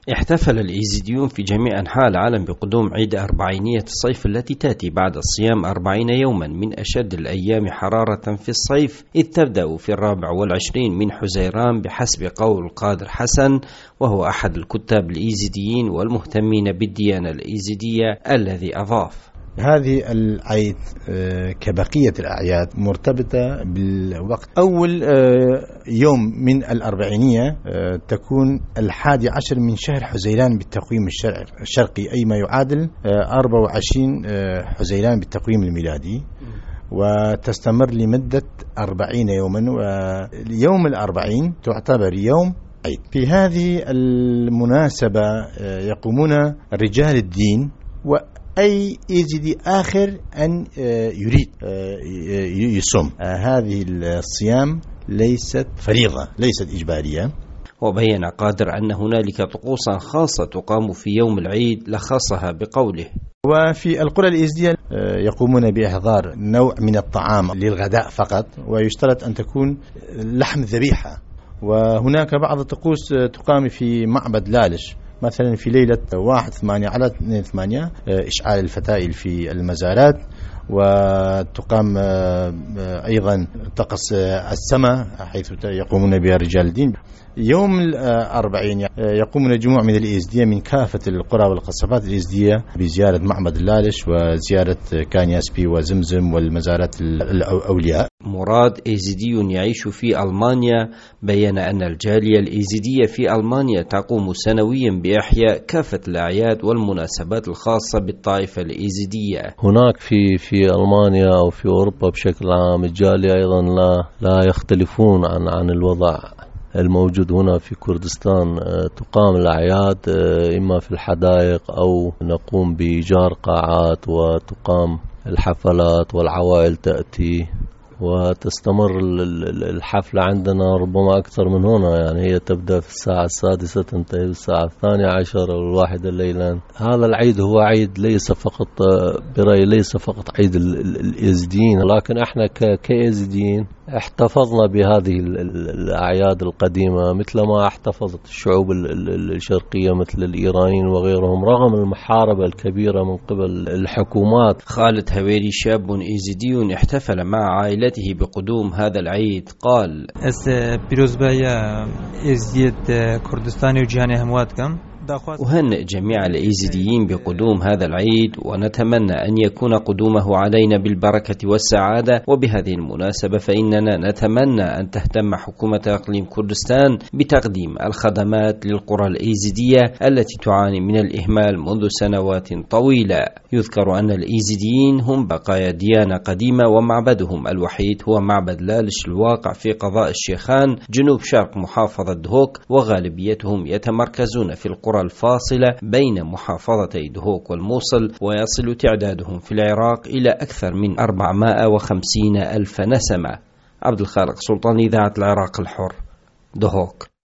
احتفل الإيزيديون في جميع أنحاء العالم بقدوم عيد أربعينية الصيف التي تأتي بعد الصيام 40 يوما من أشد الأيام حرارة في الصيف، إذ تبدأ في 24 من حزيران بحسب قول قادر حسن، وهو أحد الكتاب الإيزيديين والمهتمين بالديانة الإيزيدية، الذي أضاف: هذه العيد كبقية الأعياد مرتبطة بالوقت. أول يوم من الأربعينية تكون 11 من شهر حزيران بالتقويم الشرقي، أي ما يعادل 24 حزيران بالتقويم الميلادي، وتستمر لمدة 40 يوما، واليوم 40 تعتبر يوم عيد. في هذه المناسبة يقومون رجال الدين أي إيزيدي آخر أن يريد يصوم. هذه الصيام ليست فريضة، ليست إجبارية. وبين قادر أن هنالك طقوسا خاصة تقام في يوم العيد لخصها بقوله: وفي القرى الإيزيدية يقومون بإحضار نوع من الطعام للغداء فقط، ويشترط أن تكون لحم ذبيحة. وهناك بعض الطقوس تقام في معبد لالش، مثلا في ليلة 1/8 على 2/8 إشعال الفتائل في المزارات، وتقام أيضا طقس السماء حيث يقومون بها رجال الدين. يوم 40 يقومون جموع من الإيزدية من كافة القرى والقصبات الإيزدية بزيارة معبد اللالش وزيارة كانياسبي وزمزم والمزارات الأولياء. مراد إيزيدي يعيش في ألمانيا بيّن أن الجالية الإيزيدية في ألمانيا تقوم سنويا بإحياء كافة الأعياد والمناسبات الخاصة بالطائفة الإيزيدية. هناك في ألمانيا أو في أوروبا بشكل عام الجالية أيضا لا يختلفون عن الوضع الموجود هنا في كردستان. تقام الأعياد إما في الحدائق أو نقوم بإيجار قاعات، وتقام الحفلات والعوائل تأتي وتستمر الحفلة عندنا ربما أكثر من هنا، يعني هي تبدأ في الساعة 6 تنتهي في الساعة 12 أو 1 الليلان. هذا العيد هو عيد ليس فقط برأيي ليس فقط عيد الإيزيديين، لكن احنا كإيزيديين احتفظنا بهذه الأعياد القديمة مثل ما احتفظت الشعوب الشرقية مثل الإيرانيين وغيرهم رغم المحاربة الكبيرة من قبل الحكومات. خالد هويري شاب إيزيدي احتفل مع عائلته بقدوم هذا العيد، قال: أهنئ جميع الإيزيديين بقدوم هذا العيد، ونتمنى أن يكون قدومه علينا بالبركة والسعادة. وبهذه المناسبة فإننا نتمنى أن تهتم حكومة إقليم كردستان بتقديم الخدمات للقرى الإيزيدية التي تعاني من الإهمال منذ سنوات طويلة. يذكر أن الإيزيديين هم بقايا ديانة قديمة، ومعبدهم الوحيد هو معبد لالش الواقع في قضاء الشيخان جنوب شرق محافظة دهوك، وغالبيتهم يتمركزون في القرى الفاصلة بين محافظتي دهوك والموصل، ويصل تعدادهم في العراق إلى أكثر من 450,000 نسمة. عبد الخالق سلطان، إذاعة العراق الحر، دهوك.